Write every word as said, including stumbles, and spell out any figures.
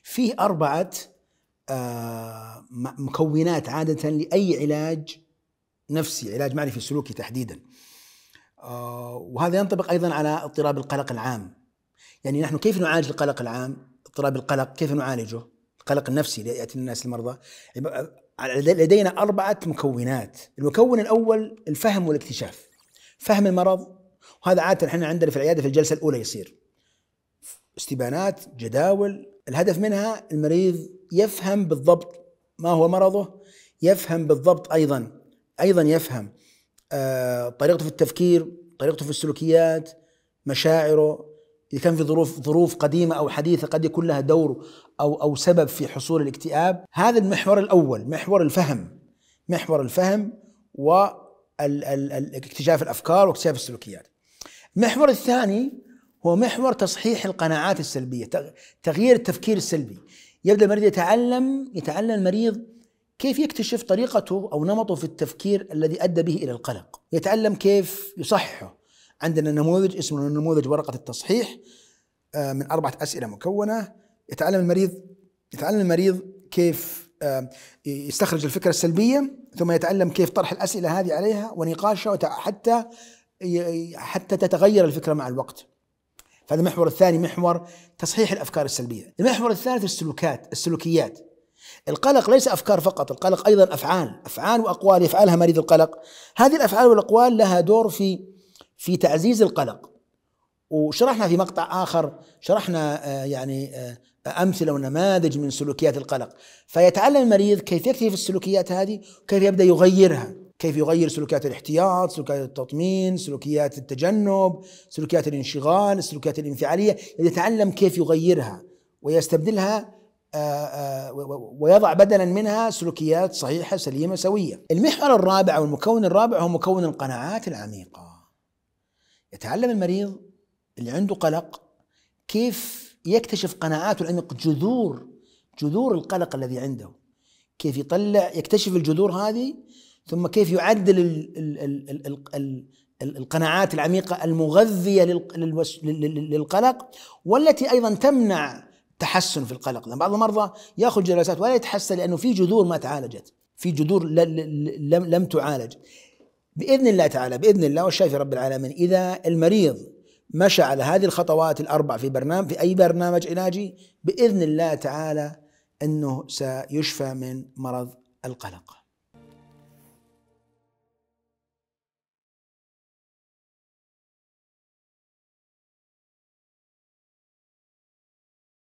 فيه أربعة آه مكونات عادة لأي علاج نفسي، علاج معرفي سلوكي تحديدا. آه وهذا ينطبق أيضا على اضطراب القلق العام. يعني نحن كيف نعالج القلق العام؟ اضطراب القلق كيف نعالجه؟ القلق النفسي اللي يأتي الناس المرضى، لدينا أربعة مكونات. المكون الأول الفهم والاكتشاف، فهم المرض، وهذا عادة احنا عندنا في العيادة في الجلسة الأولى يصير استبانات، جداول، الهدف منها المريض يفهم بالضبط ما هو مرضه، يفهم بالضبط أيضا أيضا يفهم آه طريقته في التفكير، طريقته في السلوكيات، مشاعره، إذا كان في ظروف ظروف قديمة أو حديثة قد يكون لها دور أو أو سبب في حصول الاكتئاب. هذا المحور الأول، محور الفهم، محور الفهم واكتشاف الأفكار واكتشاف السلوكيات. المحور الثاني هو محور تصحيح القناعات السلبية، تغيير التفكير السلبي. يبدأ المريض يتعلم يتعلم المريض كيف يكتشف طريقته أو نمطه في التفكير الذي أدى به إلى القلق، يتعلم كيف يصححه. عندنا نموذج اسمه نموذج ورقة التصحيح من أربعة أسئلة مكونة. يتعلم المريض يتعلم المريض كيف يستخرج الفكرة السلبية، ثم يتعلم كيف طرح الأسئلة هذه عليها ونقاشها حتى حتى تتغير الفكرة مع الوقت. فهذا المحور الثاني، محور تصحيح الأفكار السلبية. المحور الثالث السلوكات السلوكيات. القلق ليس أفكار فقط، القلق أيضا أفعال أفعال وأقوال يفعلها مريض القلق. هذه الأفعال والأقوال لها دور في في تعزيز القلق، وشرحنا في مقطع آخر شرحنا يعني أمثلة ونماذج من سلوكيات القلق. فيتعلم المريض كيف يكتشف السلوكيات هذه وكيف يبدأ يغيرها، كيف يغير سلوكيات الاحتياط، سلوكيات التطمين، سلوكيات التجنب، سلوكيات الانشغال، السلوكيات الانفعالية. يتعلم كيف يغيرها ويستبدلها ويضع بدلا منها سلوكيات صحيحة سليمة سوية. المحور الرابع أو المكون الرابع هو مكون القناعات العميقة. يتعلم المريض اللي عنده قلق كيف يكتشف قناعاته العميقة، جذور جذور القلق الذي عنده، كيف يطلع يكتشف الجذور هذه، ثم كيف يعدل ال ال ال ال ال ال القناعات العميقة المغذية للقلق، والتي أيضا تمنع تحسن في القلق. لأن بعض المرضى يأخذ جلسات ولا يتحسن لأنه في جذور ما تعالجت، في جذور لم لم تعالج. بإذن الله تعالى، بإذن الله والشافي رب العالمين، إذا المريض مشى على هذه الخطوات الأربع في برنامج في أي برنامج علاجي، بإذن الله تعالى أنه سيشفى من مرض القلق.